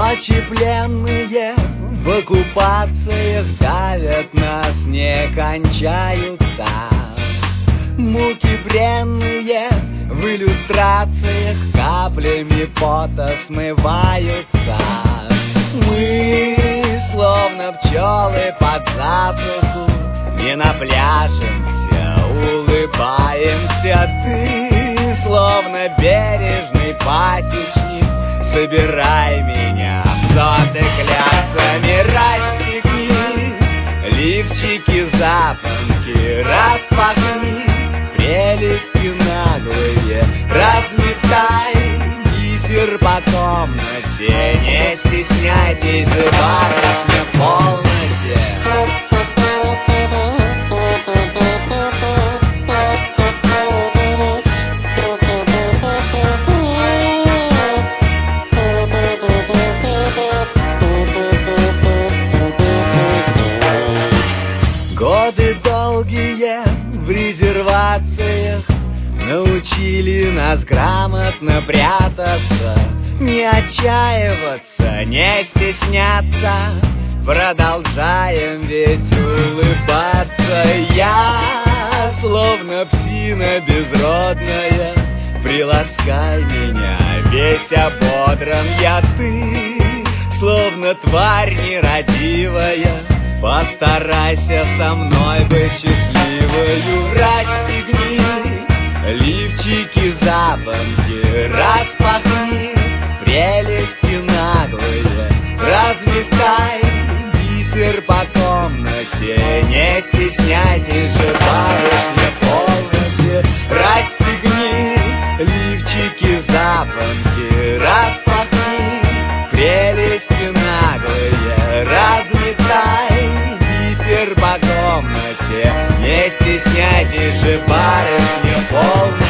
Ночи пленные в оккупациях давят нас, не кончаются. Муки бренные в иллюстрациях каплями пота смываются. Мы, словно пчелы под засуху, не напляшемся, улыбаемся. Ты, словно бережный пасечник, собирай меня в соты кляксами, расстегни лифчики, запонки, распахни прелести наглые, разметай бисер по комнате, не стесняйтесь же, барышня, в полноте. Годы долгие в резервациях научили нас грамотно прятаться, не отчаиваться, не стесняться. Продолжаем ведь улыбаться. Я, словно псина безродная, приласкай меня, весь ободран я. Ты, словно тварь нерадивая, постарайся со мной быть счастливою. Расстегни лифчики, запонки, распахни прелести наглые, разметай бисер по комнате, не стесняйтесь же, барышня, в полноте. Расстегни лифчики, запонки, распахни прелести наглые, разметай бисер по комнате, не стесняйтесь же, барышня, в полноте.